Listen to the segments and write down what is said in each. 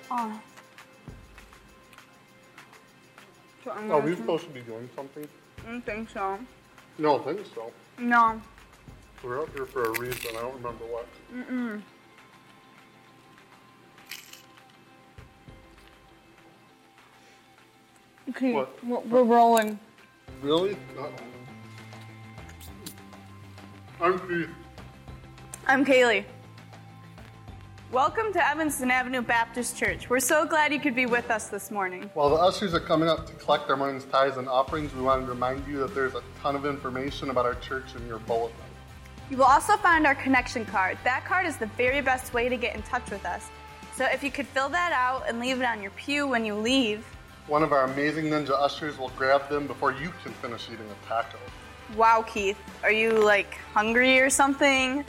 Oh. So Are we supposed to be doing something? I don't think so. You don't think so? No. We're up here for a reason. I don't remember what. Okay, What? we're rolling. Really? I'm Keith. I'm Kaylee. Welcome to Evanston Avenue Baptist Church. We're so glad you could be with us this morning. While the ushers are coming up to collect our morning's tithes and offerings, we wanted to remind you that there's a ton of information about our church in your bulletin. You will also find our connection card. That card is the very best way to get in touch with us. So if you could fill that out and leave it on your pew when you leave. One of our amazing ninja ushers will grab them before you can finish eating a taco. Wow, Keith. Are you, hungry or something?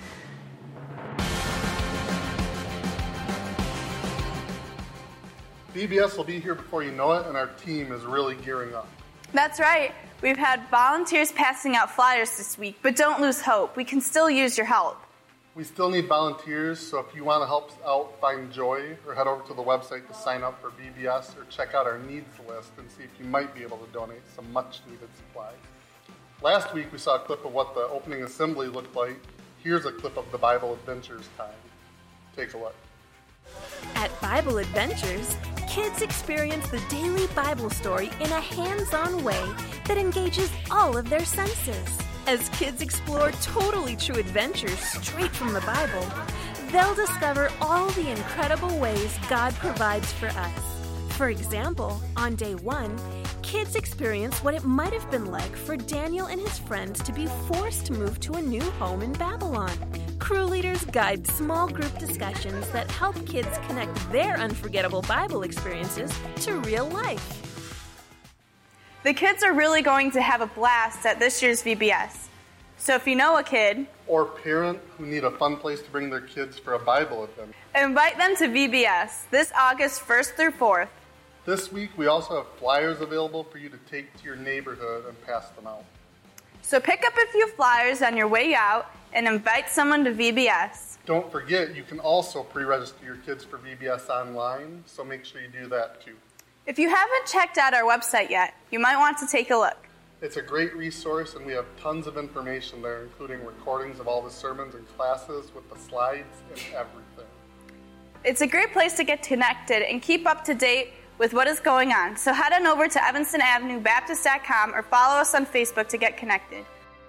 VBS will be here before you know it, and our team is really gearing up. That's right. We've had volunteers passing out flyers this week, but don't lose hope. We can still use your help. We still need volunteers, so if you want to help us out find joy, or head over to the website to sign up for VBS, or check out our needs list and see if you might be able to donate some much-needed supplies. Last week, we saw a clip of what the opening assembly looked like. Here's a clip of the Bible Adventures time. Take a look. At Bible Adventures, kids experience the daily Bible story in a hands-on way that engages all of their senses. As kids explore totally true adventures straight from the Bible, they'll discover all the incredible ways God provides for us. For example, on day 1, kids experience what it might have been like for Daniel and his friends to be forced to move to a new home in Babylon. Crew leaders guide small group discussions that help kids connect their unforgettable Bible experiences to real life. The kids are really going to have a blast at this year's VBS. So if you know a kid or parent who need a fun place to bring their kids for a Bible event, invite them to VBS this August 1st through 4th. This week, we also have flyers available for you to take to your neighborhood and pass them out. So pick up a few flyers on your way out and invite someone to VBS. Don't forget, you can also pre-register your kids for VBS online, so make sure you do that too. If you haven't checked out our website yet, you might want to take a look. It's a great resource, and we have tons of information there, including recordings of all the sermons and classes with the slides and everything. It's a great place to get connected and keep up to date with what is going on. So head on over to EvanstonAvenueBaptist.com or follow us on Facebook to get connected.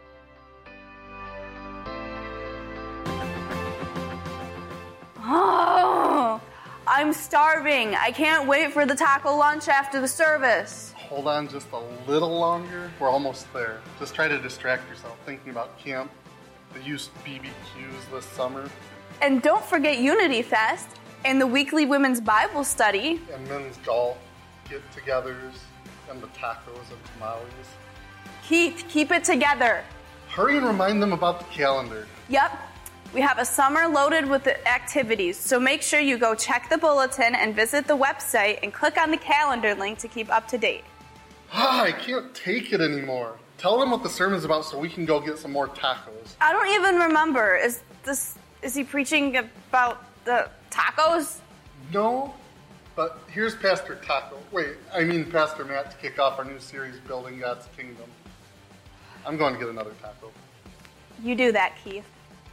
Oh, I'm starving. I can't wait for the taco lunch after the service. Hold on just a little longer. We're almost there. Just try to distract yourself thinking about camp, the used BBQs this summer. And don't forget Unity Fest and the weekly women's Bible study. And men's golf get-togethers and the tacos and tamales. Keith, keep it together. Hurry and remind them about the calendar. Yep. We have a summer loaded with activities, so make sure you go check the bulletin and visit the website and click on the calendar link to keep up to date. I can't take it anymore. Tell them what the sermon's about so we can go get some more tacos. I don't even remember. Is he preaching about the tacos? No, but here's Pastor Pastor Matt to kick off our new series, Building God's Kingdom. I'm going to get another taco. You do that, Keith.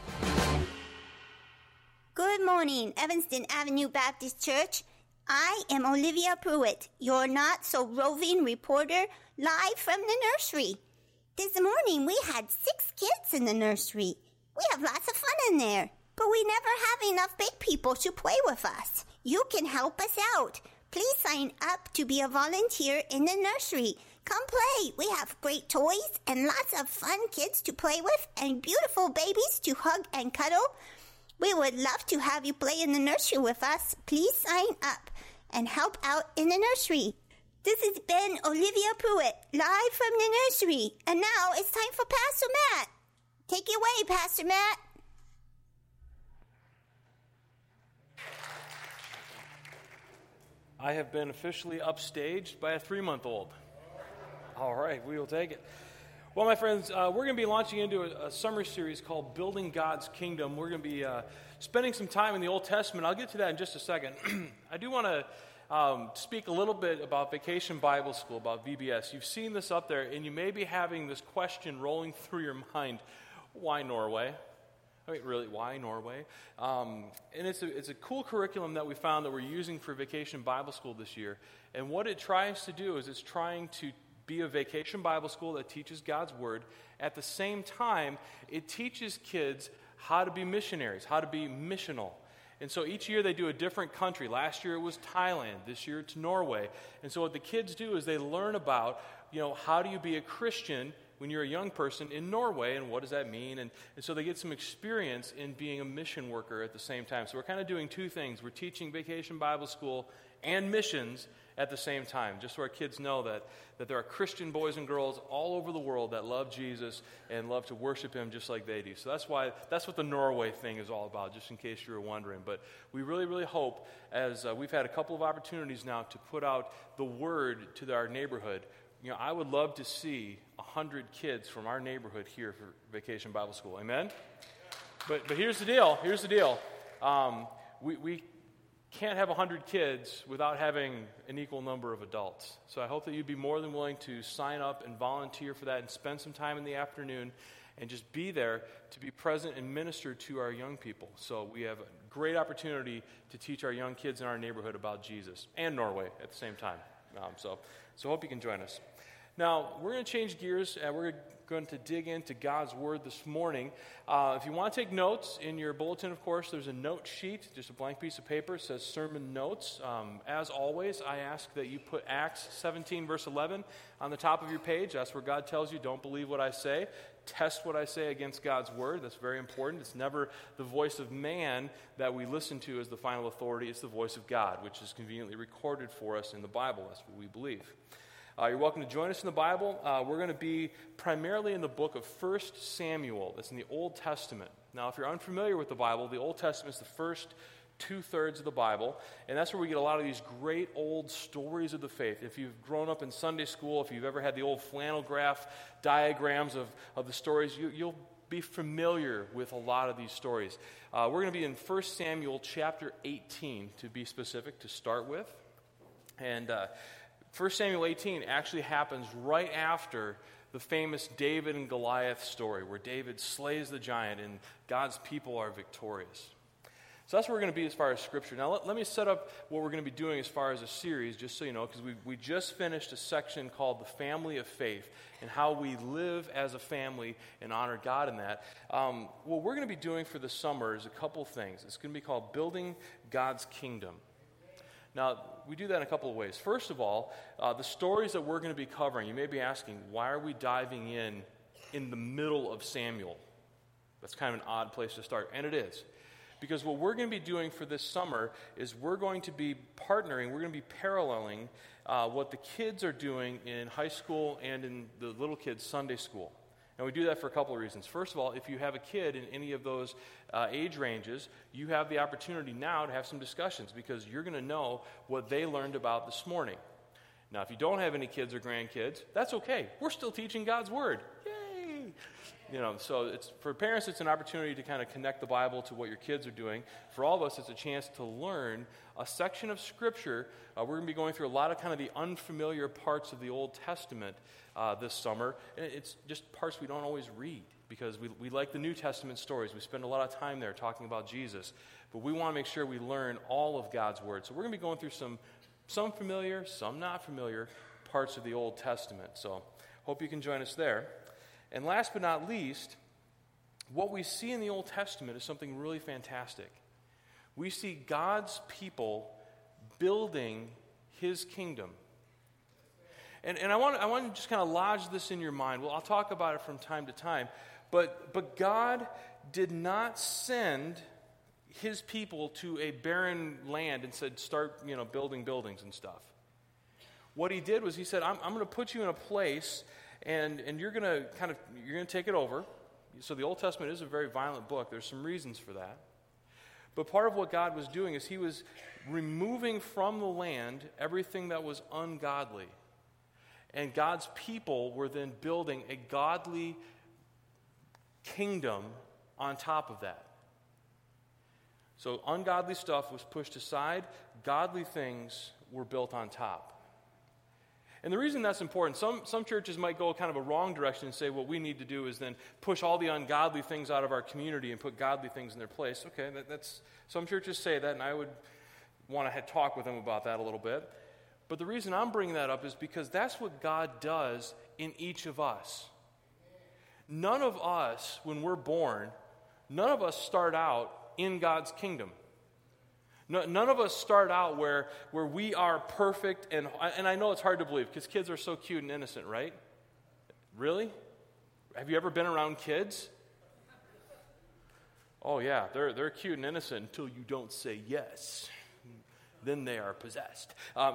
Good morning, Evanston Avenue Baptist Church. I am Olivia Pruitt, your not-so-roving reporter, live from the nursery. This morning, we had 6 kids in the nursery. We have lots of fun in there, but we never have enough big people to play with us. You can help us out. Please sign up to be a volunteer in the nursery. Come play. We have great toys and lots of fun kids to play with and beautiful babies to hug and cuddle. We would love to have you play in the nursery with us. Please sign up and help out in the nursery. This has been Olivia Pruitt, live from the nursery. And now it's time for Pastor Matt. Take it away, Pastor Matt. I have been officially upstaged by a 3-month-old. All right, we will take it. Well, my friends, we're going to be launching into a summer series called Building God's Kingdom. We're going to be spending some time in the Old Testament. I'll get to that in just a second. I do want to speak a little bit about Vacation Bible School, about VBS. You've seen this up there, and you may be having this question rolling through your mind, why Norway? I mean, really, why Norway? And it's a cool curriculum that we found that we're using for Vacation Bible School this year. And what it tries to do is it's trying to be a vacation Bible school that teaches God's Word. At the same time, it teaches kids how to be missionaries, how to be missional. And so each year they do a different country. Last year it was Thailand. This year it's Norway. And so what the kids do is they learn about, how do you be a Christian when you're a young person in Norway, and what does that mean? And so they get some experience in being a mission worker at the same time. So we're kind of doing two things. We're teaching Vacation Bible School and missions at the same time, just so our kids know that there are Christian boys and girls all over the world that love Jesus and love to worship Him just like they do. So that's what the Norway thing is all about, just in case you were wondering. But we really, really hope, as we've had a couple of opportunities now to put out the Word to our neighborhood, I would love to see 100 kids from our neighborhood here for Vacation Bible School. Amen? But here's the deal. We can't have 100 kids without having an equal number of adults. So I hope that you'd be more than willing to sign up and volunteer for that and spend some time in the afternoon and just be there to be present and minister to our young people. So we have a great opportunity to teach our young kids in our neighborhood about Jesus and Norway at the same time. So I hope you can join us. Now, we're going to change gears, and we're going to dig into God's Word this morning. If you want to take notes in your bulletin, of course, there's a note sheet, just a blank piece of paper. It says Sermon Notes. As always, I ask that you put Acts 17, verse 11 on the top of your page. That's where God tells you, don't believe what I say. Test what I say against God's Word. That's very important. It's never the voice of man that we listen to as the final authority. It's the voice of God, which is conveniently recorded for us in the Bible. That's what we believe. You're welcome to join us in the Bible. We're going to be primarily in the book of 1 Samuel. That's in the Old Testament. Now, if you're unfamiliar with the Bible, the Old Testament is the first 2/3 of the Bible, and that's where we get a lot of these great old stories of the faith. If you've grown up in Sunday school, if you've ever had the old flannel graph diagrams of the stories, you'll be familiar with a lot of these stories. We're going to be in 1 Samuel chapter 18, to be specific, to start with. And 1 Samuel 18 actually happens right after the famous David and Goliath story, where David slays the giant and God's people are victorious. So that's where we're going to be as far as Scripture. Now, let me set up what we're going to be doing as far as a series, just so you know, because we just finished a section called The Family of Faith and how we live as a family and honor God in that. What we're going to be doing for the summer is a couple things. It's going to be called Building God's Kingdom. Now, we do that in a couple of ways. First of all, the stories that we're going to be covering, you may be asking, why are we diving in the middle of Samuel? That's kind of an odd place to start, and it is. Because what we're going to be doing for this summer is we're going to be partnering, we're going to be paralleling what the kids are doing in high school and in the little kids' Sunday school. And we do that for a couple of reasons. First of all, if you have a kid in any of those age ranges, you have the opportunity now to have some discussions because you're going to know what they learned about this morning. Now, if you don't have any kids or grandkids, that's okay. We're still teaching God's Word. Yay! So for parents, it's an opportunity to kind of connect the Bible to what your kids are doing. For all of us, it's a chance to learn a section of Scripture. We're going to be going through a lot of kind of the unfamiliar parts of the Old Testament this summer. And it's just parts we don't always read because we like the New Testament stories. We spend a lot of time there talking about Jesus. But we want to make sure we learn all of God's Word. So we're going to be going through some familiar, some not familiar parts of the Old Testament. So hope you can join us there. And last but not least, what we see in the Old Testament is something really fantastic. We see God's people building His kingdom. And I want to just kind of lodge this in your mind. Well, I'll talk about it from time to time. But God did not send His people to a barren land and said, start, building buildings and stuff. What He did was He said, I'm going to put you in a place and you're going to take it over. So the Old Testament is a very violent book. There's some reasons for that. But part of what God was doing is He was removing from the land everything that was ungodly. And God's people were then building a godly kingdom on top of that. So ungodly stuff was pushed aside. Godly things were built on top. And the reason that's important, some churches might go kind of a wrong direction and say what we need to do is then push all the ungodly things out of our community and put godly things in their place. Okay, that's some churches say that, and I would want to talk with them about that a little bit. But the reason I'm bringing that up is because that's what God does in each of us. None of us, when we're born, none of us start out in God's kingdom. None of us start out where we are perfect, and I know it's hard to believe because kids are so cute and innocent, right? Really? Have you ever been around kids? Oh yeah, they're cute and innocent until you don't say yes. Then they are possessed.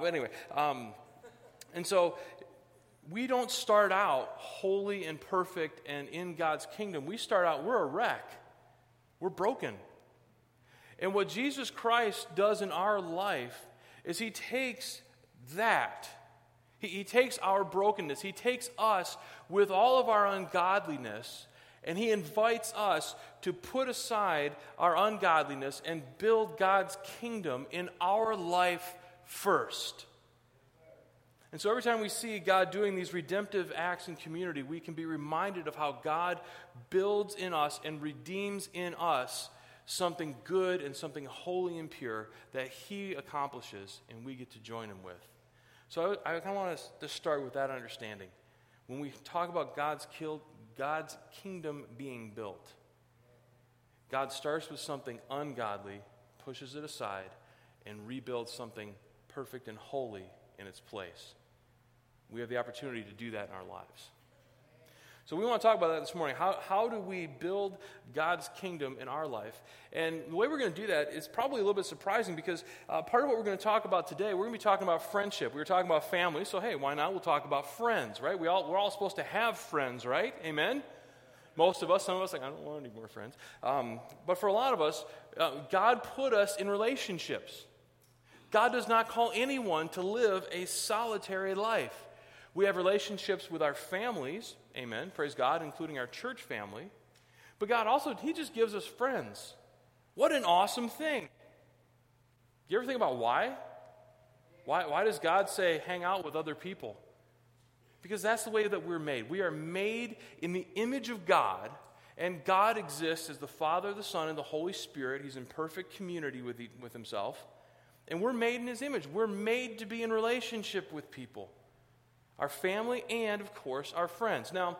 And so we don't start out holy and perfect and in God's kingdom. We start out, we're a wreck. We're broken. And what Jesus Christ does in our life is he takes that. He takes our brokenness. He takes us with all of our ungodliness, and he invites us to put aside our ungodliness and build God's kingdom in our life first. And so every time we see God doing these redemptive acts in community, we can be reminded of how God builds in us and redeems in us something good and something holy and pure that he accomplishes and we get to join him with. So I kind of want us to start with that understanding. When we talk about God's kingdom being built, God starts with something ungodly, pushes it aside, and rebuilds something perfect and holy in its place. We have the opportunity to do that in our lives. So we want to talk about that this morning. How do we build God's kingdom in our life? And the way we're going to do that is probably a little bit surprising because part of what we're going to talk about today, we're going to be talking about friendship. We were talking about family, so hey, why not? We'll talk about friends, right? We're all supposed to have friends, right? Amen? Most of us, some of us, like, I don't want any more friends. But for a lot of us, God put us in relationships. God does not call anyone to live a solitary life. We have relationships with our families, amen, praise God, including our church family. But God also, he just gives us friends. What an awesome thing. You ever think about why? Why does God say hang out with other people? Because that's the way that we're made. We are made in the image of God, and God exists as the Father, the Son, and the Holy Spirit. He's in perfect community with himself. And we're made in his image. We're made to be in relationship with people. Our family and, of course, our friends. Now,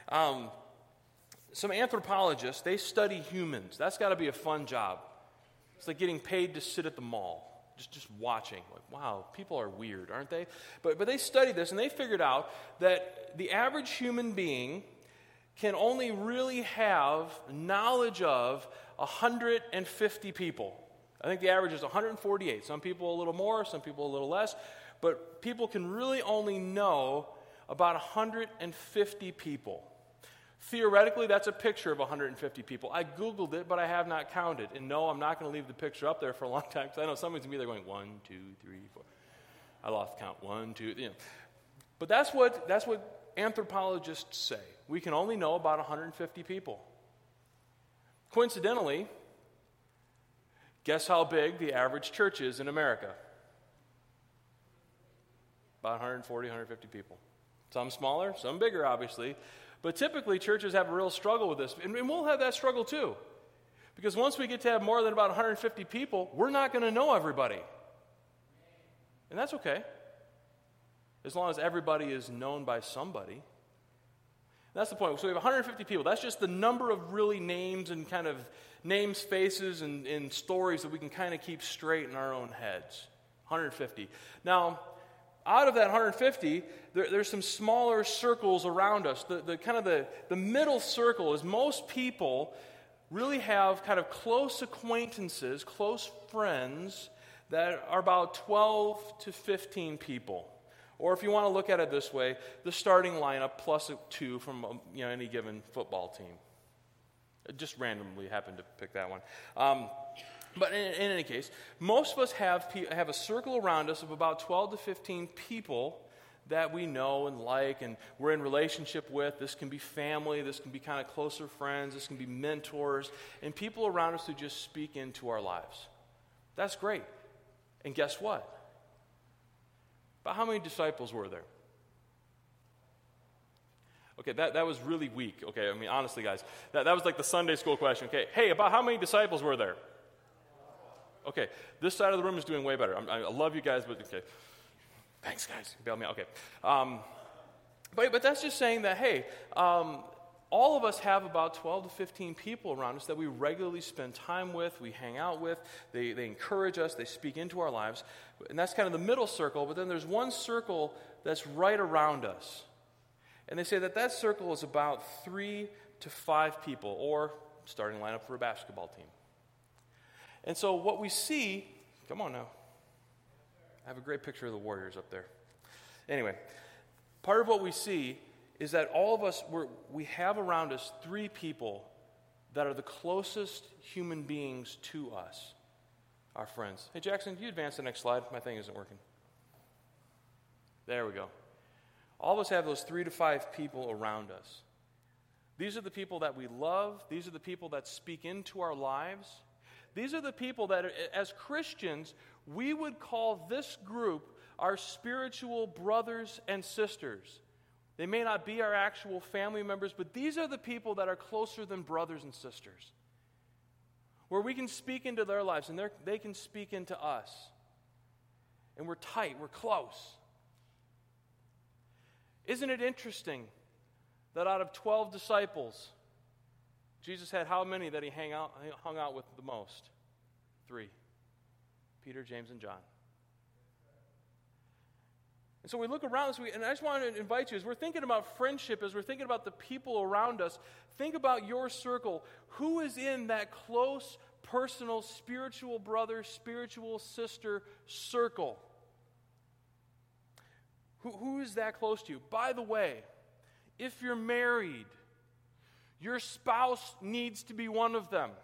some anthropologists, they study humans. That's got to be a fun job. It's like getting paid to sit at the mall, just watching. Like, wow, people are weird, aren't they? But they studied this, and they figured out that the average human being can only really have knowledge of 150 people. I think the average is 148. Some people a little more, some people a little less. But people can really only know about 150 people. Theoretically, that's a picture of 150 people. I Googled it, but I have not counted. And no, I'm not going to leave the picture up there for a long time because I know somebody's going to be there going 1, 2, 3, 4. I lost count. 1, 2, you know. But that's what anthropologists say. We can only know about 150 people. Coincidentally, guess how big the average church is in America? About 140, 150 people. Some smaller, some bigger, obviously. But typically, churches have a real struggle with this. And we'll have that struggle too. Because once we get to have more than about 150 people, we're not going to know everybody. And that's okay. As long as everybody is known by somebody. And that's the point. So we have 150 people. That's just the number of really names and kind of names, faces, and stories that we can kind of keep straight in our own heads. 150. Now, out of that 150, there's some smaller circles around us. The middle circle is most people really have kind of close acquaintances, close friends that are about 12 to 15 people. Or if you want to look at it this way, the starting lineup plus 2 from any given football team. I just randomly happened to pick that one. But in any case, most of us have a circle around us of about 12 to 15 people that we know and like and we're in relationship with. This can be family, this can be kind of closer friends, this can be mentors, and people around us who just speak into our lives. That's great. And guess what? But how many disciples were there? Okay, that was really weak. Okay, I mean, honestly, guys, that was like the Sunday school question. Okay, hey, about how many disciples were there? Okay, this side of the room is doing way better. I love you guys, but okay. Thanks, guys. Bail me out. Okay. But that's just saying that, hey, all of us have about 12 to 15 people around us that we regularly spend time with, we hang out with, they encourage us, they speak into our lives, and that's kind of the middle circle, but then there's one circle that's right around us. And they say that circle is about 3 to 5 people, or starting lineup for a basketball team. And so what we see, come on now, I have a great picture of the Warriors up there. Anyway, part of what we see is that all of us, we have around us 3 people that are the closest human beings to us, our friends. Hey, Jackson, can you advance the next slide? My thing isn't working. There we go. All of us have those 3 to 5 people around us. These are the people that we love. These are the people that speak into our lives. These are the people that, as Christians, we would call this group our spiritual brothers and sisters. They may not be our actual family members, but these are the people that are closer than brothers and sisters, where we can speak into their lives and they can speak into us. And we're tight, we're close. Isn't it interesting that out of 12 disciples, Jesus had how many that he hung out with the most? 3. Peter, James, and John. And so we look around this week, and I just want to invite you, as we're thinking about friendship, as we're thinking about the people around us, think about your circle. Who is in that close, personal, spiritual brother, spiritual sister circle? Who is that close to you? By the way, if you're married, your spouse needs to be one of them.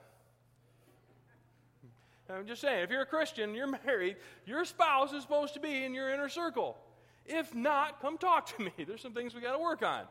I'm just saying, if you're a Christian, you're married, your spouse is supposed to be in your inner circle. If not, come talk to me. There's some things we got to work on.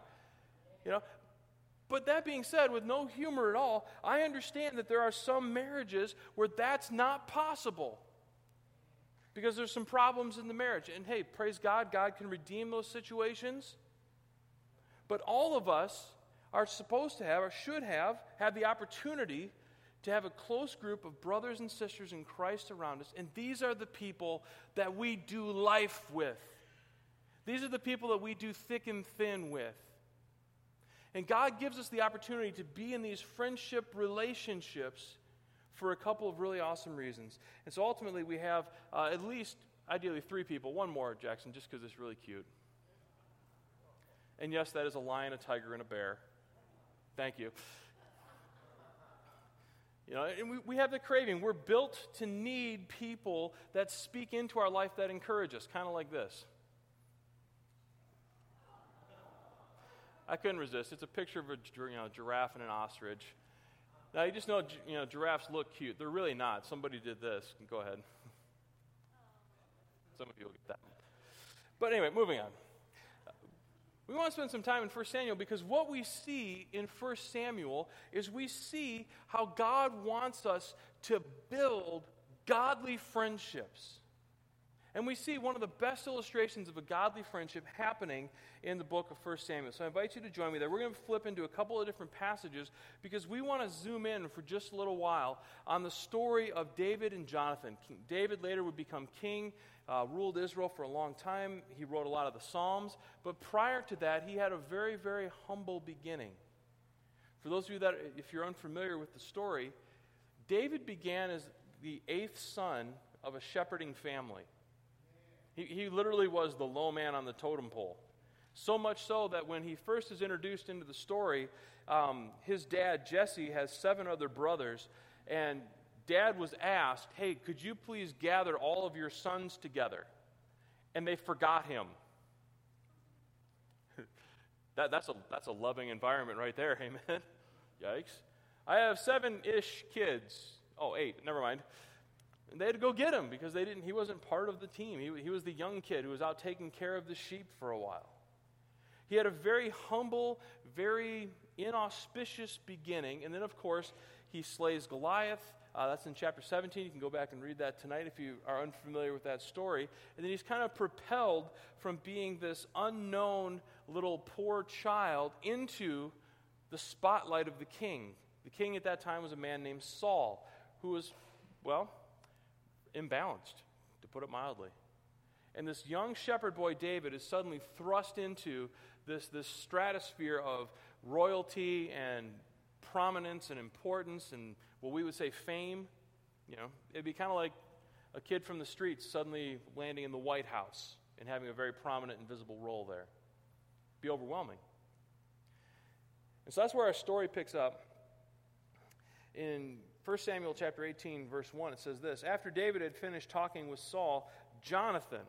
But that being said, with no humor at all, I understand that there are some marriages where that's not possible. Because there's some problems in the marriage. And hey, praise God, God can redeem those situations. But all of us are supposed to have, or should have the opportunity to have a close group of brothers and sisters in Christ around us. And these are the people that we do life with. These are the people that we do thick and thin with. And God gives us the opportunity to be in these friendship relationships for a couple of really awesome reasons. And so ultimately we have at least, ideally 3 people. One more, Jackson, just because it's really cute. And yes, that is a lion, a tiger, and a bear. Thank you. And we have the craving. We're built to need people that speak into our life that encourage us, kind of like this. I couldn't resist. It's a picture of a giraffe and an ostrich. Now, you just know, giraffes look cute. They're really not. Somebody did this. Go ahead. Some of you will get that one. But anyway, moving on. We want to spend some time in 1 Samuel because what we see in 1 Samuel is we see how God wants us to build godly friendships. And we see one of the best illustrations of a godly friendship happening in the book of 1 Samuel. So I invite you to join me there. We're going to flip into a couple of different passages because we want to zoom in for just a little while on the story of David and Jonathan. David later would become king, ruled Israel for a long time. He wrote a lot of the Psalms. But prior to that, he had a very, very humble beginning. For those of you that, if you're unfamiliar with the story, David began as the 8th son of a shepherding family. He literally was the low man on the totem pole. So much so that when he first is introduced into the story, his dad, Jesse, has 7 other brothers, and Dad was asked, hey, could you please gather all of your sons together? And they forgot him. That's a loving environment right there, amen? Yikes. I have 7-ish kids. Oh, 8, never mind. And they had to go get him because he wasn't part of the team. He was the young kid who was out taking care of the sheep for a while. He had a very humble, very inauspicious beginning. And then, of course, he slays Goliath. That's in chapter 17. You can go back and read that tonight if you are unfamiliar with that story. And then he's kind of propelled from being this unknown little poor child into the spotlight of the king. The king at that time was a man named Saul, who was, well, imbalanced, to put it mildly. And this young shepherd boy, David, is suddenly thrust into this stratosphere of royalty and prominence and importance and what we would say fame. It'd be kind of like a kid from the streets suddenly landing in the White House and having a very prominent and visible role there. It'd be overwhelming. And so that's where our story picks up. In 1 Samuel chapter 18, verse 1, it says this: After David had finished talking with Saul, Jonathan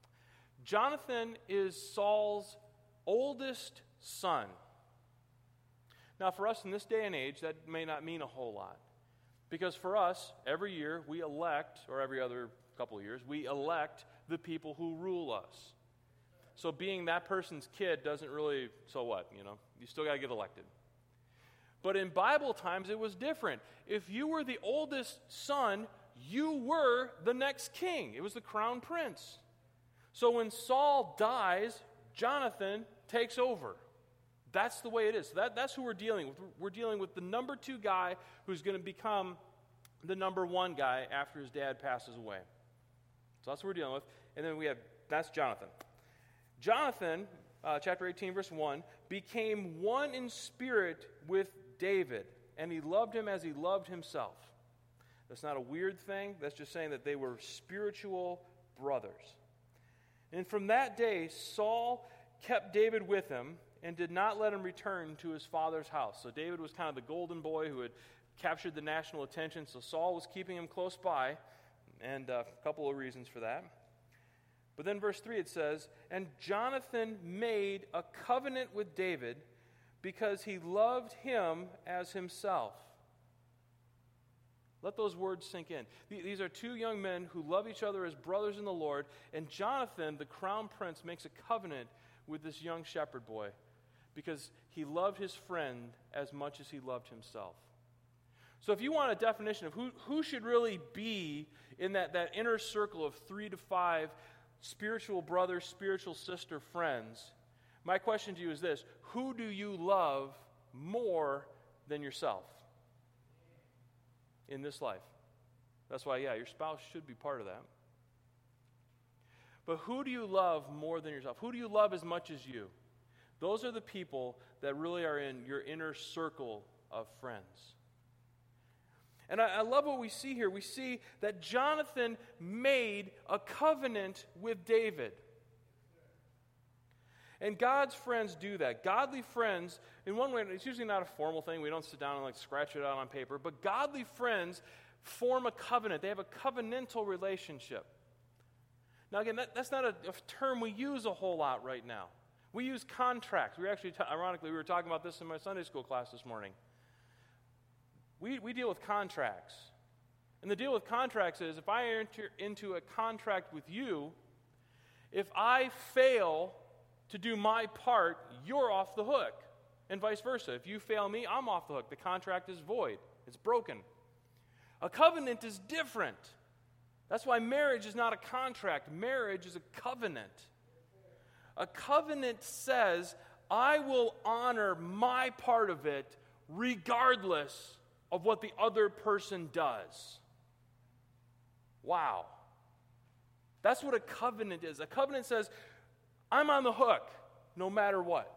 is Saul's oldest son. Now, for us in this day and age, that may not mean a whole lot. Because for us, every year we elect, or every other couple of years, we elect the people who rule us. So being that person's kid doesn't really, so what, You still got to get elected. But in Bible times, it was different. If you were the oldest son, you were the next king. It was the crown prince. So when Saul dies, Jonathan takes over. That's the way it is. That's who we're dealing with. We're dealing with the number 2 guy who's going to become the number 1 guy after his dad passes away. So that's what we're dealing with. And then that's Jonathan. Jonathan, chapter 18, verse 1, became one in spirit with David, and he loved him as he loved himself. That's not a weird thing. That's just saying that they were spiritual brothers. And from that day, Saul kept David with him and did not let him return to his father's house. So David was kind of the golden boy who had captured the national attention, so Saul was keeping him close by, and a couple of reasons for that. But then verse 3 it says, And Jonathan made a covenant with David because he loved him as himself. Let those words sink in. These are 2 young men who love each other as brothers in the Lord, and Jonathan, the crown prince, makes a covenant with this young shepherd boy because he loved his friend as much as he loved himself. So if you want a definition of who should really be in that inner circle of 3 to 5 spiritual brother, spiritual sister friends, my question to you is this: who do you love more than yourself in this life? That's why, your spouse should be part of that. But who do you love more than yourself? Who do you love as much as you? Those are the people that really are in your inner circle of friends. And I love what we see here. We see that Jonathan made a covenant with David. And God's friends do that. Godly friends, in one way, it's usually not a formal thing. We don't sit down and scratch it out on paper. But godly friends form a covenant. They have a covenantal relationship. Now again, that's not a term we use a whole lot right now. We use contracts. Ironically, we were talking about this in my Sunday school class this morning. We deal with contracts. And the deal with contracts is if I enter into a contract with you, if I fail to do my part, you're off the hook. And vice versa. If you fail me, I'm off the hook. The contract is void. It's broken. A covenant is different. That's why marriage is not a contract. Marriage is a covenant. A covenant says, I will honor my part of it regardless of what the other person does. Wow. That's what a covenant is. A covenant says, I'm on the hook no matter what.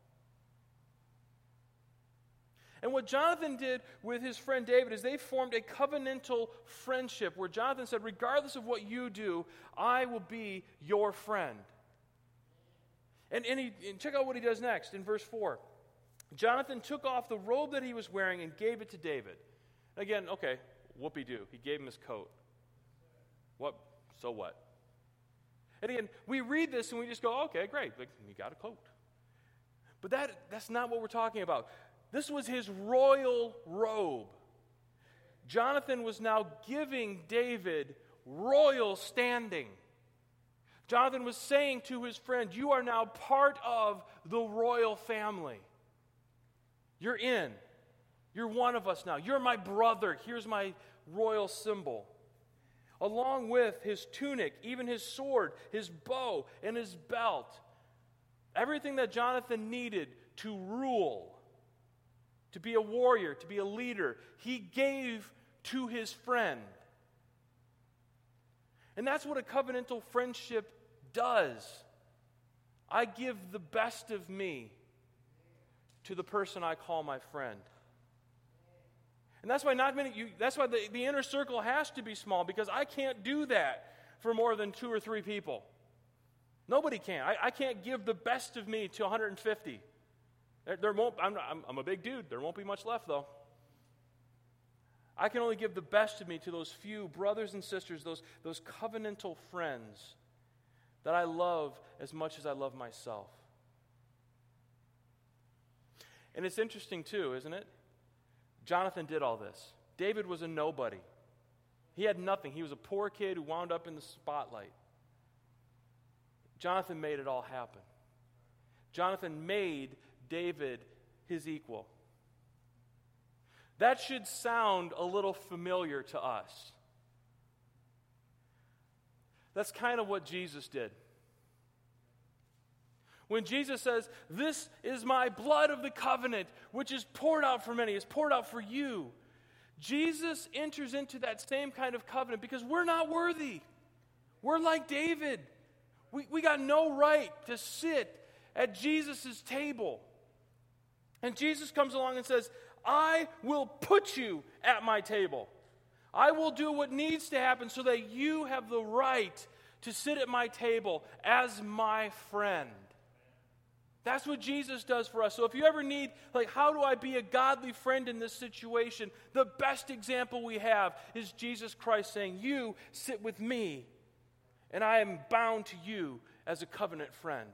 And what Jonathan did with his friend David is they formed a covenantal friendship where Jonathan said, regardless of what you do, I will be your friend. And check out what he does next in verse 4. Jonathan took off the robe that he was wearing and gave it to David. Again, okay, whoopee-doo. He gave him his coat. What? So what? And again, we read this and we just go, okay, great, like, he got a coat. But that's not what we're talking about. This was his royal robe. Jonathan was now giving David royal standing. Jonathan was saying to his friend, you are now part of the royal family. You're in. You're one of us now. You're my brother. Here's my royal symbol. Along with his tunic, even his sword, his bow, and his belt. Everything that Jonathan needed to rule, to be a warrior, to be a leader, he gave to his friend. And that's what a covenantal friendship does. I give the best of me to the person I call my friend. And that's why the inner circle has to be small, because I can't do that for more than 2 or 3 people. Nobody can. I can't give the best of me to 150. There won't. I'm a big dude. There won't be much left, though. I can only give the best of me to those few brothers and sisters, those covenantal friends that I love as much as I love myself. And it's interesting, too, isn't it? Jonathan did all this. David was a nobody. He had nothing. He was a poor kid who wound up in the spotlight. Jonathan made it all happen. Jonathan made David his equal. That should sound a little familiar to us. That's kind of what Jesus did. When Jesus says, this is my blood of the covenant, which is poured out for many, is poured out for you. Jesus enters into that same kind of covenant because we're not worthy. We're like David. We got no right to sit at Jesus' table. And Jesus comes along and says, I will put you at my table. I will do what needs to happen so that you have the right to sit at my table as my friend. That's what Jesus does for us. So if you ever need, how do I be a godly friend in this situation? The best example we have is Jesus Christ saying, you sit with me, and I am bound to you as a covenant friend.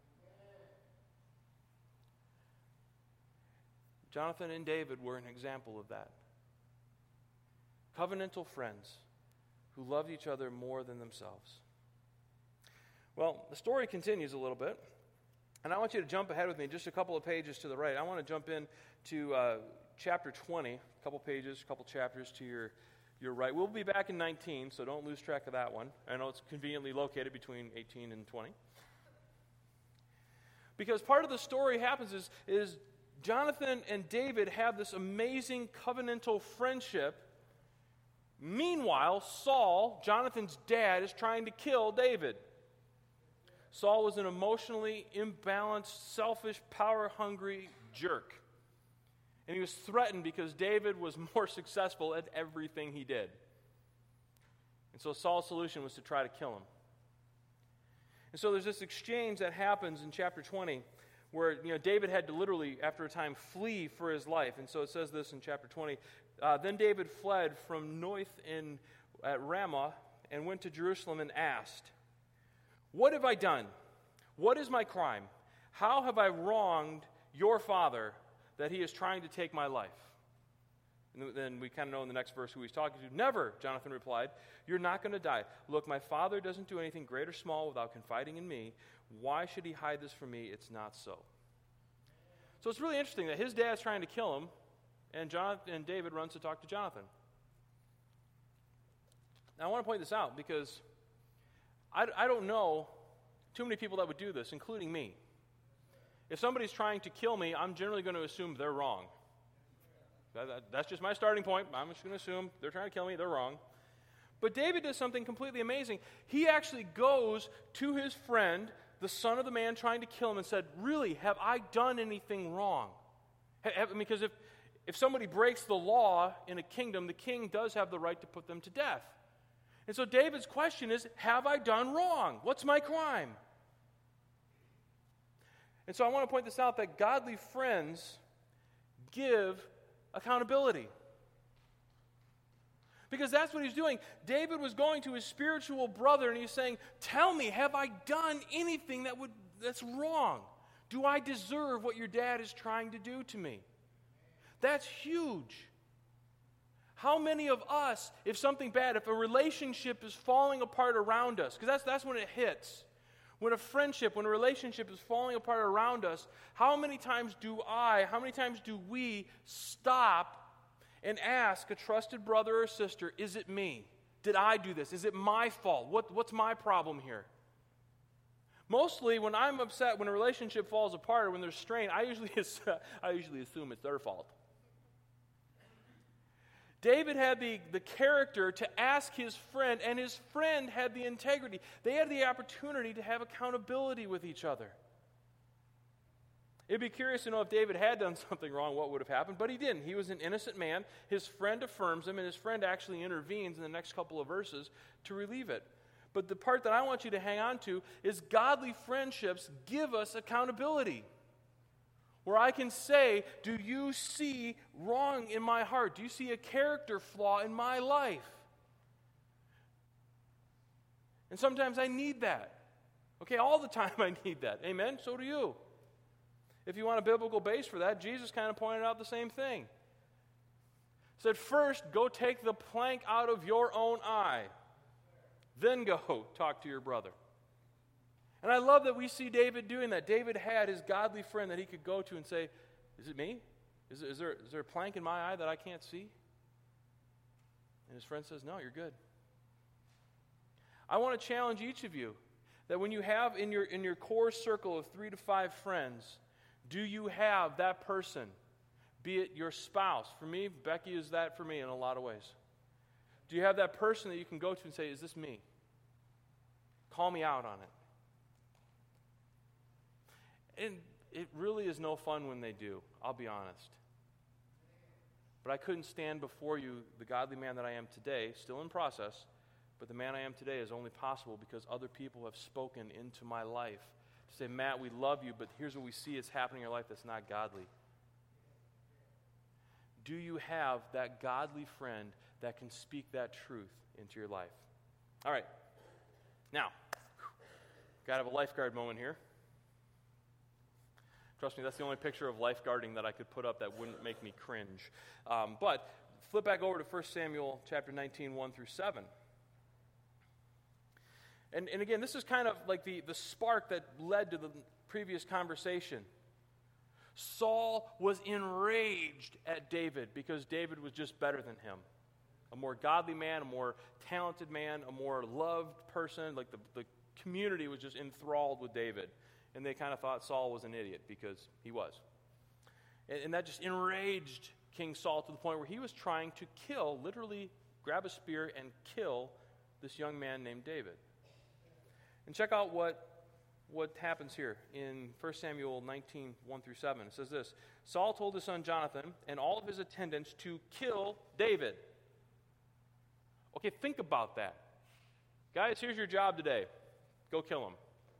Jonathan and David were an example of that. Covenantal friends who loved each other more than themselves. Well, the story continues a little bit. And I want you to jump ahead with me just a couple of pages to the right. I want to jump in to chapter 20, a couple pages, a couple chapters to your right. We'll be back in 19, so don't lose track of that one. I know it's conveniently located between 18 and 20. Because part of the story happens is Jonathan and David have this amazing covenantal friendship. Meanwhile, Saul, Jonathan's dad, is trying to kill David. Saul was an emotionally imbalanced, selfish, power-hungry jerk. And he was threatened because David was more successful at everything he did. And so Saul's solution was to try to kill him. And so there's this exchange that happens in chapter 20 where David had to literally, after a time, flee for his life. And so it says this in chapter 20. Then David fled from Noith at Ramah and went to Jerusalem and asked, what have I done? What is my crime? How have I wronged your father that he is trying to take my life? And then we kind of know in the next verse who he's talking to. Never, Jonathan replied. You're not going to die. Look, my father doesn't do anything great or small without confiding in me. Why should he hide this from me? It's not so. So it's really interesting that his dad's trying to kill him, and David runs to talk to Jonathan. Now I want to point this out because I don't know too many people that would do this, including me. If somebody's trying to kill me, I'm generally going to assume they're wrong. That's just my starting point. I'm just going to assume they're trying to kill me, they're wrong. But David does something completely amazing. He actually goes to his friend, the son of the man trying to kill him, and said, really, have I done anything wrong? Because if somebody breaks the law in a kingdom, the king does have the right to put them to death. And so David's question is, have I done wrong? What's my crime? And so I want to point this out, that godly friends give accountability. Because that's what he's doing. David was going to his spiritual brother and he's saying, tell me, have I done anything that's wrong? Do I deserve what your dad is trying to do to me? That's huge. How many of us, if something bad, if a relationship is falling apart around us, because that's when it hits. When a friendship, when a relationship is falling apart around us, how many times do we stop and ask a trusted brother or sister, is it me? Did I do this? Is it my fault? What's my problem here? Mostly when I'm upset, when a relationship falls apart or when there's strain, I usually assume it's their fault. David had the character to ask his friend, and his friend had the integrity. They had the opportunity to have accountability with each other. It'd be curious to know if David had done something wrong, what would have happened, but he didn't. He was an innocent man. His friend affirms him, and his friend actually intervenes in the next couple of verses to relieve it. But the part that I want you to hang on to is godly friendships give us accountability. Where I can say, do you see wrong in my heart? Do you see a character flaw in my life? And sometimes I need that. Okay, all the time I need that. Amen? So do you. If you want a biblical base for that, Jesus kind of pointed out the same thing. He said, first, go take the plank out of your own eye. Then go talk to your brother. And I love that we see David doing that. David had his godly friend that he could go to and say, is it me? Is there a plank in my eye that I can't see? And his friend says, no, you're good. I want to challenge each of you that when you have in your core circle of 3 to 5 friends, do you have that person, be it your spouse? For me, Becky is that for me in a lot of ways. Do you have that person that you can go to and say, is this me? Call me out on it. And it really is no fun when they do, I'll be honest. But I couldn't stand before you, the godly man that I am today, still in process, but the man I am today is only possible because other people have spoken into my life to say, Matt, we love you, but here's what we see is happening in your life that's not godly. Do you have that godly friend that can speak that truth into your life? All right. Now, got to have a lifeguard moment here. Trust me, that's the only picture of lifeguarding that I could put up that wouldn't make me cringe. But flip back over to 1 Samuel chapter 19, 1 through 7. And again, this is kind of like the spark that led to the previous conversation. Saul was enraged at David because David was just better than him. A more godly man, a more talented man, a more loved person. Like the community was just enthralled with David. And they kind of thought Saul was an idiot because he was. And that just enraged King Saul to the point where he was trying to kill, literally grab a spear and kill this young man named David. And check out what happens here in 1 Samuel 19, 1 through 7. It says this, Saul told his son Jonathan and all of his attendants to kill David. Okay, think about that. Guys, here's your job today. Go kill him.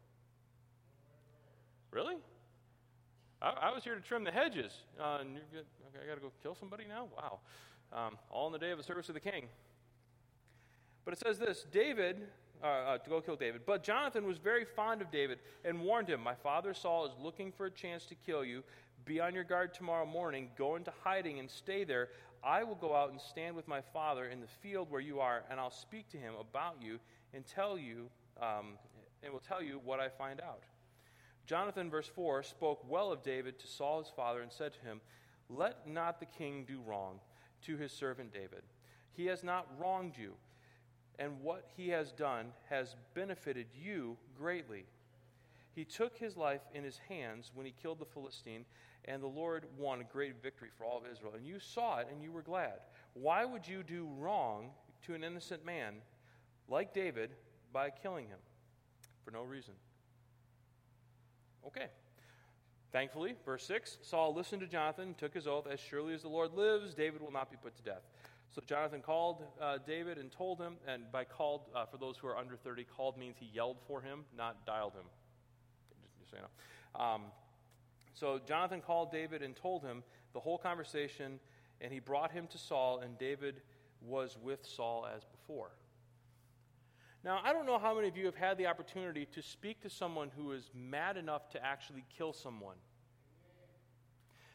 Really? I was here to trim the hedges. And you're good. Okay, I got to go kill somebody now? Wow. All in the day of the service of the king. But it says this, to go kill David. But Jonathan was very fond of David and warned him, my father Saul is looking for a chance to kill you. Be on your guard tomorrow morning. Go into hiding and stay there. I will go out and stand with my father in the field where you are, and I'll speak to him about you and will tell you what I find out. Jonathan, verse 4, spoke well of David to Saul his father and said to him, let not the king do wrong to his servant David. He has not wronged you, and what he has done has benefited you greatly. He took his life in his hands when he killed the Philistine, and the Lord won a great victory for all of Israel. And you saw it, and you were glad. Why would you do wrong to an innocent man like David by killing him? For no reason. Okay. Thankfully, verse 6, Saul listened to Jonathan and took his oath, as surely as the Lord lives, David will not be put to death. So Jonathan called David and told him, and by called, for those who are under 30, called means he yelled for him, not dialed him. Just so you know. So Jonathan called David and told him the whole conversation, and he brought him to Saul, and David was with Saul as before. Now, I don't know how many of you have had the opportunity to speak to someone who is mad enough to actually kill someone.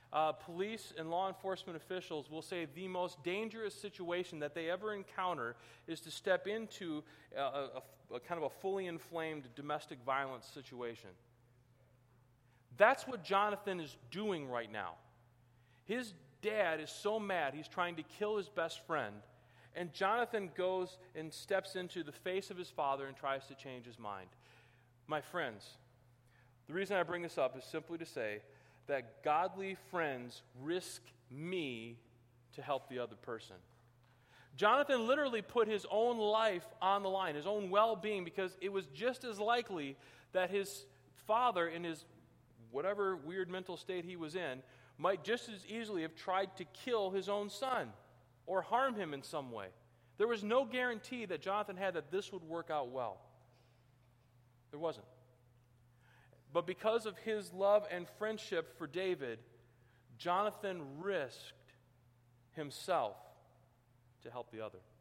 police and law enforcement officials will say the most dangerous situation that they ever encounter is to step into a kind of a fully inflamed domestic violence situation. That's what Jonathan is doing right now. His dad is so mad he's trying to kill his best friend, and Jonathan goes and steps into the face of his father and tries to change his mind. My friends, the reason I bring this up is simply to say that godly friends risk me to help the other person. Jonathan literally put his own life on the line, his own well-being, because it was just as likely that his father, in his whatever weird mental state he was in, might just as easily have tried to kill his own son or harm him in some way. There was no guarantee that Jonathan had that this would work out well. There wasn't. But because of his love and friendship for David, Jonathan risked himself to help the other.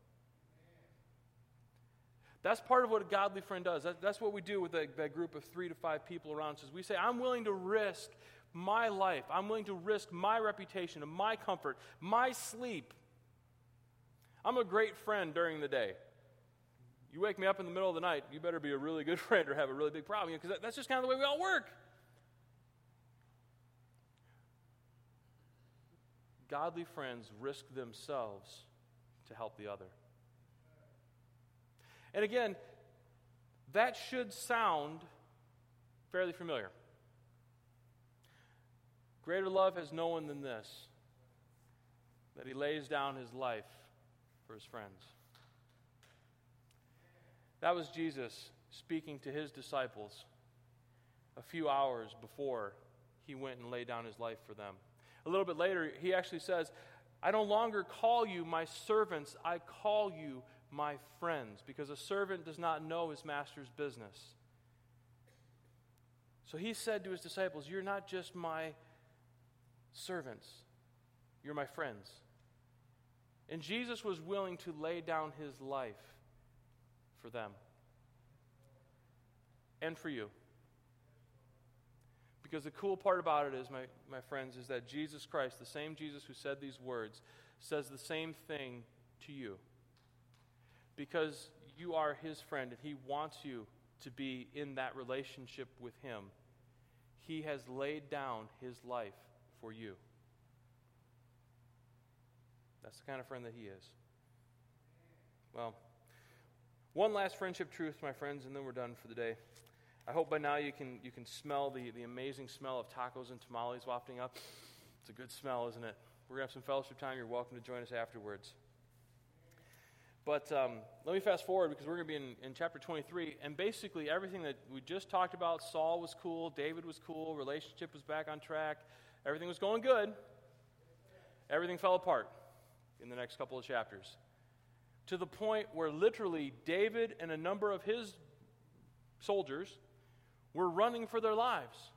That's part of what a godly friend does. That's what we do with that group of 3 to 5 people around us. We say, I'm willing to risk my life. I'm willing to risk my reputation and my comfort, my sleep. I'm a great friend during the day. You wake me up in the middle of the night, you better be a really good friend or have a really big problem, because that's just kind of the way we all work. Godly friends risk themselves to help the other. And again, that should sound fairly familiar. Greater love has no one than this, that he lays down his life for his friends. That was Jesus speaking to his disciples a few hours before he went and laid down his life for them. A little bit later, he actually says, I no longer call you my servants, I call you my friends, because a servant does not know his master's business. So he said to his disciples, you're not just my servants, you're my friends. And Jesus was willing to lay down his life for them and for you. Because the cool part about it is, my friends, is that Jesus Christ, the same Jesus who said these words, says the same thing to you. Because you are his friend and he wants you to be in that relationship with him, he has laid down his life for you. That's the kind of friend that he is. Well, one last friendship truth, my friends, and then we're done for the day. I hope by now you can smell the amazing smell of tacos and tamales wafting up. It's a good smell, isn't it? We're going to have some fellowship time. You're welcome to join us afterwards. But let me fast forward, because we're going to be in chapter 23, and basically everything that we just talked about, Saul was cool, David was cool, relationship was back on track, everything was going good. Everything fell apart in the next couple of chapters, to the point where literally David and a number of his soldiers were running for their lives.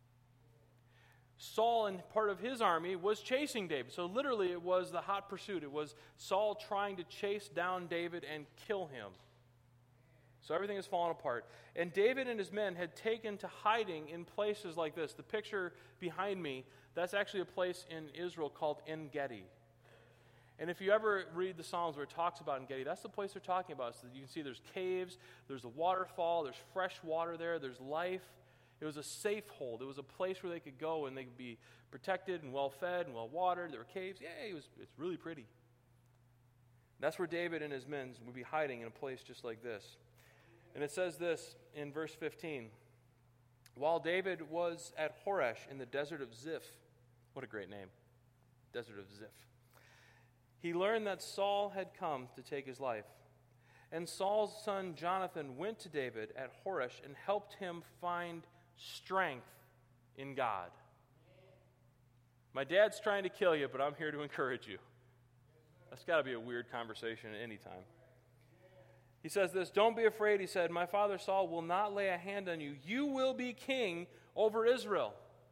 Saul and part of his army was chasing David. So literally it was the hot pursuit. It was Saul trying to chase down David and kill him. So everything has fallen apart. And David and his men had taken to hiding in places like this. The picture behind me, that's actually a place in Israel called En-Gedi. And if you ever read the Psalms where it talks about En-Gedi, that's the place they're talking about. So you can see there's caves, there's a waterfall, there's fresh water there, there's life. It was a safe hold. It was a place where they could go and they could be protected and well-fed and well-watered. There were caves. Yay, it's really pretty. That's where David and his men would be hiding in a place just like this. And it says this in verse 15. While David was at Horesh in the desert of Ziph, what a great name, desert of Ziph, he learned that Saul had come to take his life. And Saul's son Jonathan went to David at Horesh and helped him find strength in God. My dad's trying to kill you, but I'm here to encourage you. That's got to be a weird conversation at any time. He says this, don't be afraid, he said, my father Saul will not lay a hand on you. You will be king over Israel.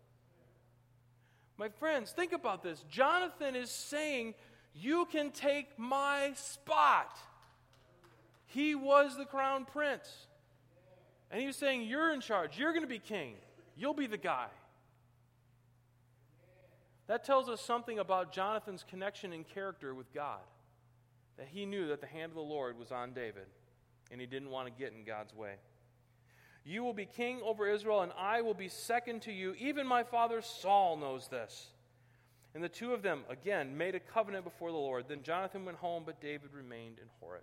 My friends, think about this. Jonathan is saying, you can take my spot. He was the crown prince. And he was saying, you're in charge. You're going to be king. You'll be the guy. That tells us something about Jonathan's connection and character with God. That he knew that the hand of the Lord was on David, and he didn't want to get in God's way. You will be king over Israel, and I will be second to you. Even my father Saul knows this. And the two of them, again, made a covenant before the Lord. Then Jonathan went home, but David remained in Horesh.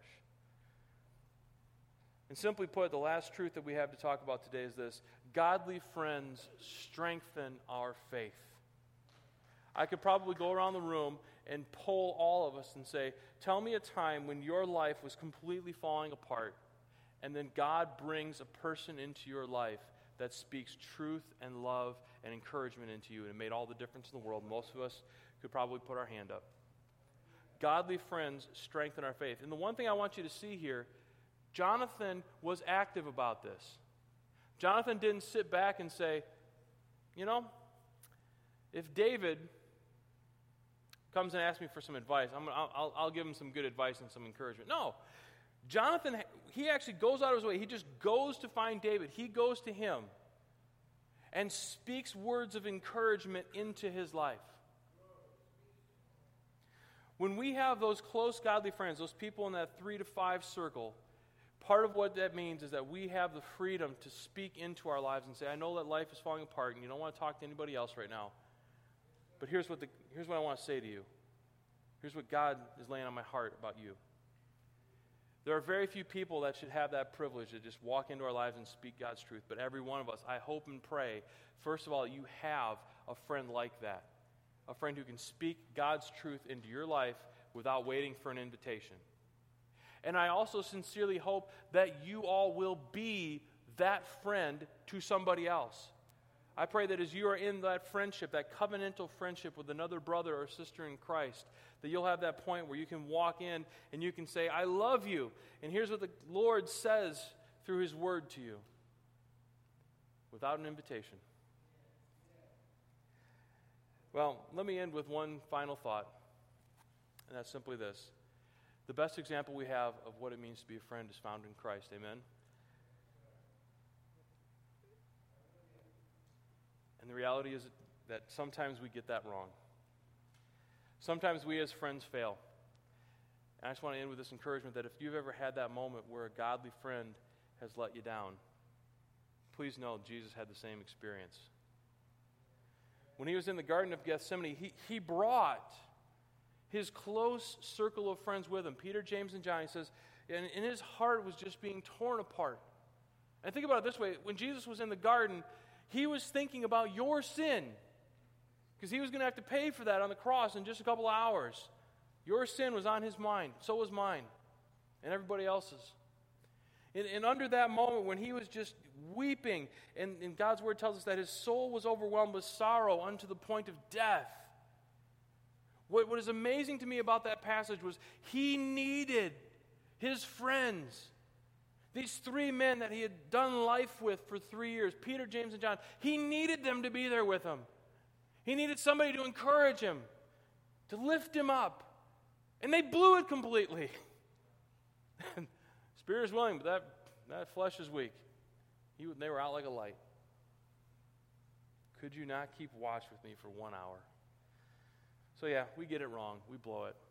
And simply put, the last truth that we have to talk about today is this: godly friends strengthen our faith. I could probably go around the room and poll all of us and say, tell me a time when your life was completely falling apart, and then God brings a person into your life that speaks truth and love and encouragement into you, and it made all the difference in the world. Most of us could probably put our hand up. Godly friends strengthen our faith. And the one thing I want you to see here, Jonathan was active about this. Jonathan didn't sit back and say, if David comes and asks me for some advice, I'll give him some good advice and some encouragement. No. Jonathan, he actually goes out of his way. He just goes to find David. He goes to him and speaks words of encouragement into his life. When we have those close godly friends, those people in that 3 to 5 circle, part of what that means is that we have the freedom to speak into our lives and say, I know that life is falling apart and you don't want to talk to anybody else right now. But here's what I want to say to you. Here's what God is laying on my heart about you. There are very few people that should have that privilege to just walk into our lives and speak God's truth. But every one of us, I hope and pray, first of all, you have a friend like that. A friend who can speak God's truth into your life without waiting for an invitation. And I also sincerely hope that you all will be that friend to somebody else. I pray that as you are in that friendship, that covenantal friendship with another brother or sister in Christ, that you'll have that point where you can walk in and you can say, I love you. And here's what the Lord says through His word to you, without an invitation. Well, let me end with one final thought, and that's simply this. The best example we have of what it means to be a friend is found in Christ. Amen? And the reality is that sometimes we get that wrong. Sometimes we as friends fail. And I just want to end with this encouragement that if you've ever had that moment where a godly friend has let you down, please know Jesus had the same experience. When he was in the Garden of Gethsemane, he brought his close circle of friends with him, Peter, James, and John. He says, and his heart was just being torn apart. And think about it this way. When Jesus was in the garden, he was thinking about your sin, because he was going to have to pay for that on the cross in just a couple of hours. Your sin was on his mind. So was mine and everybody else's. And under that moment when he was just weeping, and God's word tells us that his soul was overwhelmed with sorrow unto the point of death. What is amazing to me about that passage was he needed his friends. These 3 men that he had done life with for 3 years, Peter, James, and John, he needed them to be there with him. He needed somebody to encourage him, to lift him up. And they blew it completely. Spirit is willing, but that flesh is weak. They were out like a light. Could you not keep watch with me for 1 hour? So yeah, we get it wrong. We blow it.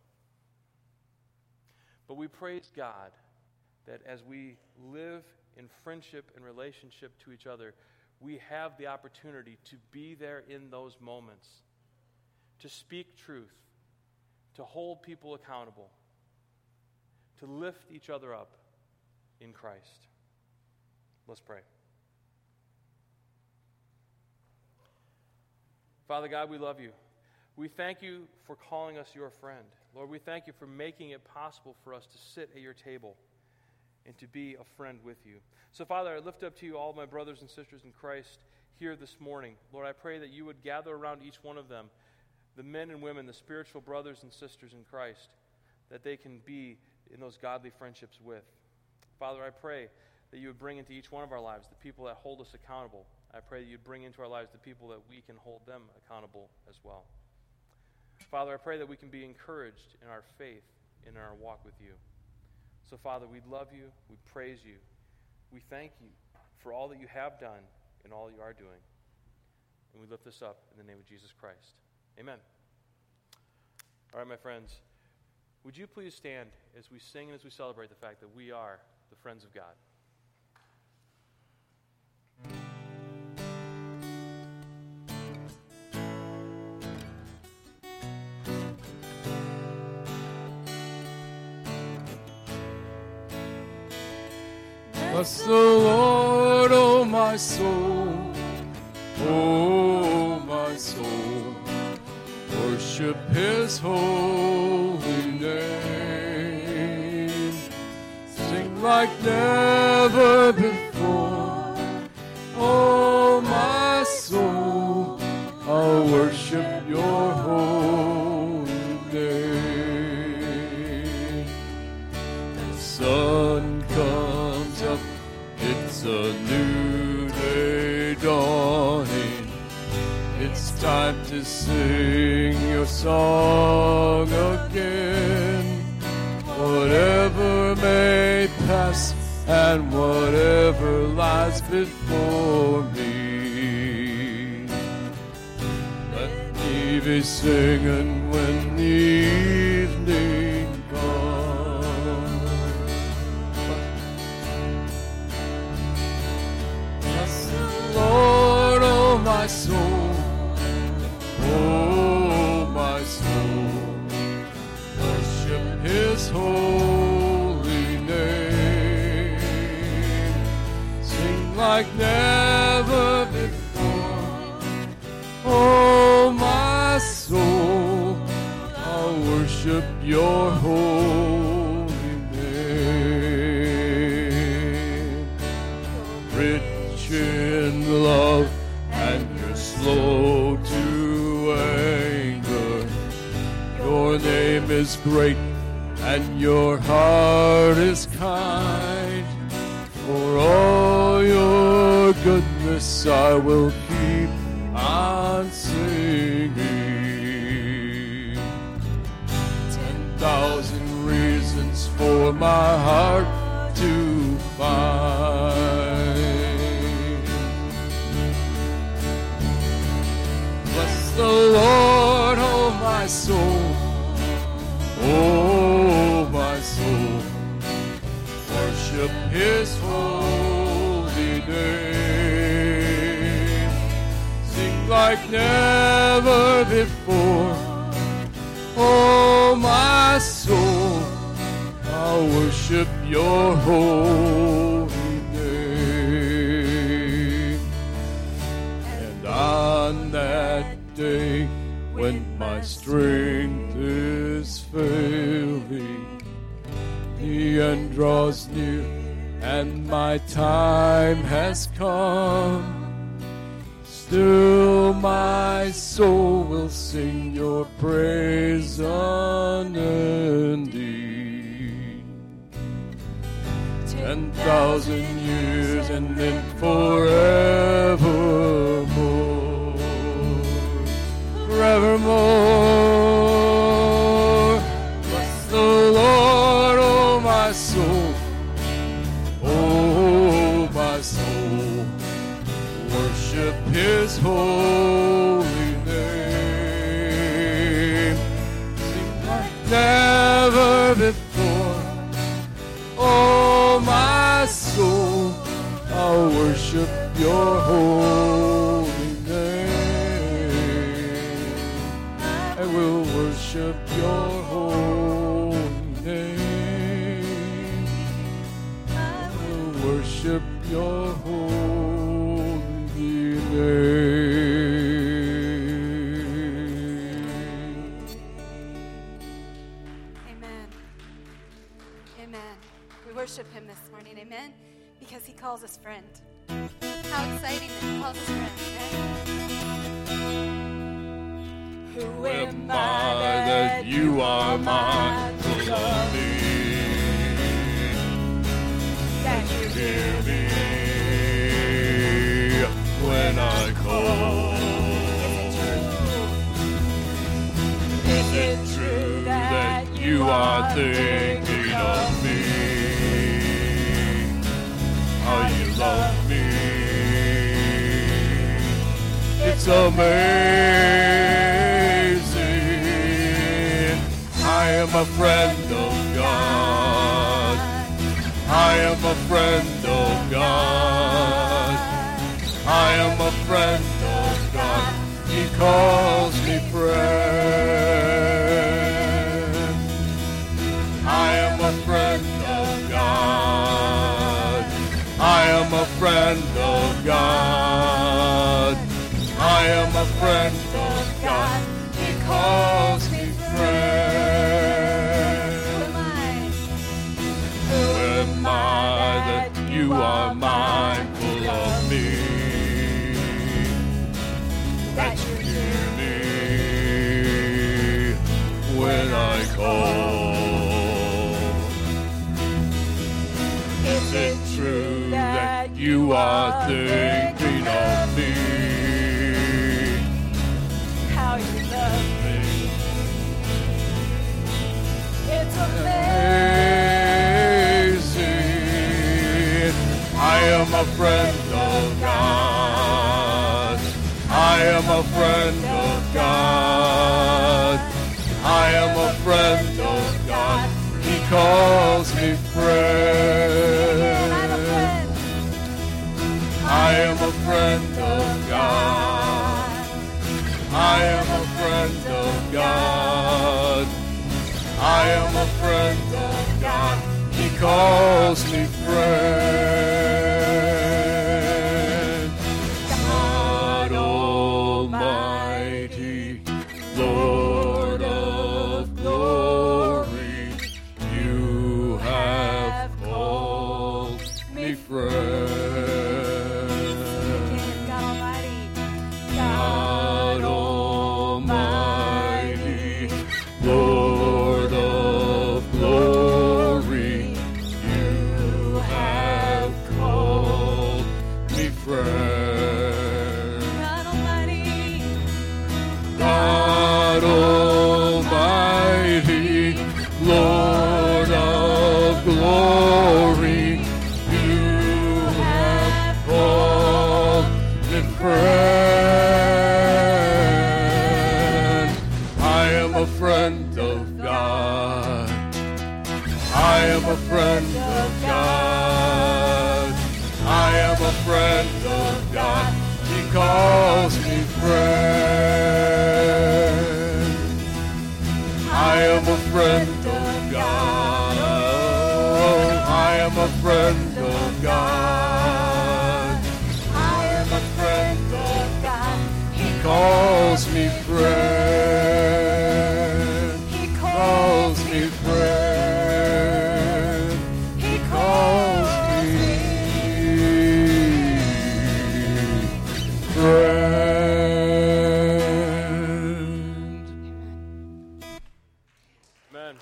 But we praise God that as we live in friendship and relationship to each other, we have the opportunity to be there in those moments, to speak truth, to hold people accountable, to lift each other up in Christ. Let's pray. Father God, we love you. We thank you for calling us your friend. Lord, we thank you for making it possible for us to sit at your table and to be a friend with you. So, Father, I lift up to you all my brothers and sisters in Christ here this morning. Lord, I pray that you would gather around each one of them, the men and women, the spiritual brothers and sisters in Christ, that they can be in those godly friendships with. Father, I pray that you would bring into each one of our lives the people that hold us accountable. I pray that you'd bring into our lives the people that we can hold them accountable as well. Father, I pray that we can be encouraged in our faith, in our walk with you. So, Father, we love you, we praise you, we thank you for all that you have done and all you are doing. And we lift this up in the name of Jesus Christ. Amen. All right, my friends, would you please stand as we sing and as we celebrate the fact that we are the friends of God? Bless the Lord, O my soul, O my soul. Worship His holy name. Sing like never before, O my soul. I'll worship Your holy name. The sun comes up, it's a new day dawning. It's time to sing Your song again. Whatever may pass and whatever lies before me, let me be singing when the evening comes. Bless the Lord, oh my soul, oh my soul. Worship His holy name. Sing like never before, oh my soul. I'll worship Your holy name. Rich in love and You're slow to anger. Your name is great and Your heart is kind. For all Your goodness I will keep on singing. 10,000 reasons for my heart to find. Bless the Lord, oh my soul, oh my soul. Worship His holy name. Sing like never before, oh my soul. I'll worship Your holy name. And on that day when my strength is failing, the end draws near and my time has come, still my soul will sing Your praise unending. 10,000 years and then forevermore, forevermore. Bless the Lord, oh my soul, oh my soul. Worship His holy name. Sing like never before, oh my soul. I'll worship Your holy name. I will worship Your holy name. I will worship Your holy name. Amen. Amen. We worship Him this morning. Amen. Because He calls us friend. How exciting that He calls us friend. Amen. Who am I that You are mindful of me? That You hear me when I call. Is it true that You are thinking of me? How You love me? It's amazing. am a friend of God. I am a friend of God. I am a friend of God. He calls me friend. I am a friend of God. I am a friend of God. I am a friend of God. He calls me friend. Who am I that you are mindful of me? That you hear me when I call. Is it true that you are thinking of me? How you love me. It's Amazing. I am a friend of God. I am a friend of God. I am a friend of God. He calls me friend. I am a friend of God. I am a friend of God. I am a friend of God. He calls me friend. God Almighty, Lord of glory, you have called me friend. God Almighty. God Almighty, Lord of glory, you have called me friend. God Almighty. God Almighty, Lord of glory, you have called me friend. I am a friend of God. I am a friend of God. I am a friend of God. He calls me friend. I am a friend of God. I am a friend of God. I am a friend of God. He calls me friend. He calls me friend. He calls me friend. Amen.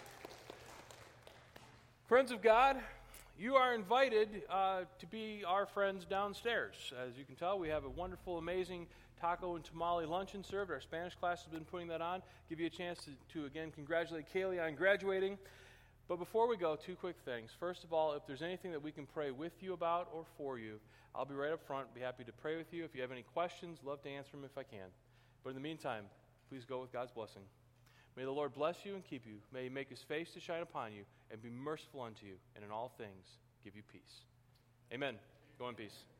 Friends of God, you are invited to be our friends downstairs. As you can tell, we have a wonderful, amazing taco and tamale luncheon served. Our Spanish class has been putting that on. Give you a chance to again, congratulate Kaylee on graduating. But before we go, two quick things. First of all, if there's anything that we can pray with you about or for you, I'll be right up front. Be happy to pray with you. If you have any questions, love to answer them if I can. But in the meantime, please go with God's blessing. May the Lord bless you and keep you. May he make his face to shine upon you and be merciful unto you, and in all things give you peace. Amen. Go in peace.